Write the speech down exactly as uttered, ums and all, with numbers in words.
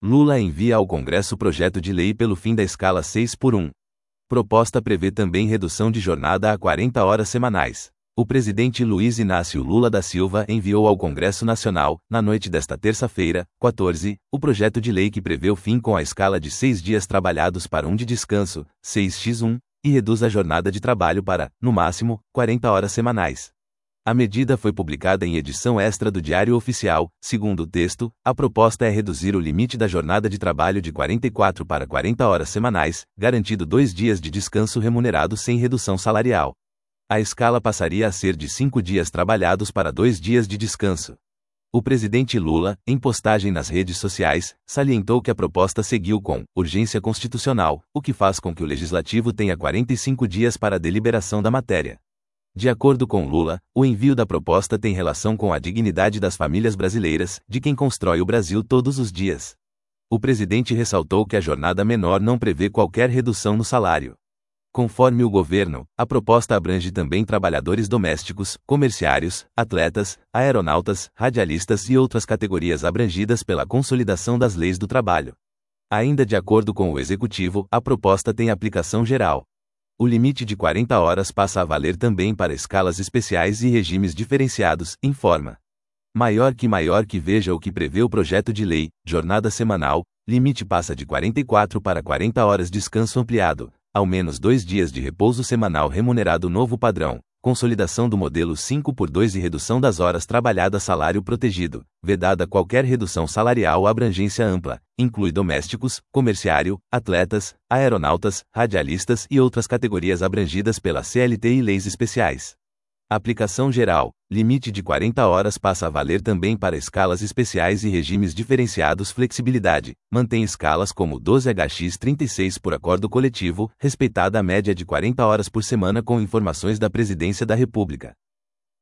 Lula envia ao Congresso projeto de lei pelo fim da escala seis por um. Proposta prevê também redução de jornada a quarenta horas semanais. O presidente Luiz Inácio Lula da Silva enviou ao Congresso Nacional, na noite desta terça-feira, quatorze, o projeto de lei que prevê o fim com a escala de seis dias trabalhados para um de descanso, seis por um, e reduz a jornada de trabalho para, no máximo, quarenta horas semanais. A medida foi publicada em edição extra do Diário Oficial. Segundo o texto, a proposta é reduzir o limite da jornada de trabalho de quarenta e quatro para quarenta horas semanais, garantido dois dias de descanso remunerado sem redução salarial. A escala passaria a ser de cinco dias trabalhados para dois dias de descanso. O presidente Lula, em postagem nas redes sociais, salientou que a proposta seguiu com urgência constitucional, o que faz com que o Legislativo tenha quarenta e cinco dias para a deliberação da matéria. De acordo com Lula, o envio da proposta tem relação com a dignidade das famílias brasileiras, de quem constrói o Brasil todos os dias. O presidente ressaltou que a jornada menor não prevê qualquer redução no salário. Conforme o governo, a proposta abrange também trabalhadores domésticos, comerciários, atletas, aeronautas, radialistas e outras categorias abrangidas pela consolidação das leis do trabalho. Ainda de acordo com o executivo, a proposta tem aplicação geral. O limite de quarenta horas passa a valer também para escalas especiais e regimes diferenciados, informa. Maior que maior que veja o que prevê o projeto de lei, jornada semanal, limite passa de quarenta e quatro para quarenta horas descanso ampliado, ao menos dois dias de repouso semanal remunerado novo padrão, consolidação do modelo cinco por dois e redução das horas trabalhadas salário protegido, vedada qualquer redução salarial ou abrangência ampla, inclui domésticos, comerciário, atletas, aeronautas, radialistas e outras categorias abrangidas pela C L T e leis especiais. Aplicação geral, limite de quarenta horas passa a valer também para escalas especiais e regimes diferenciados. Flexibilidade, mantém escalas como doze por trinta e seis por acordo coletivo, respeitada a média de quarenta horas por semana com informações da Presidência da República.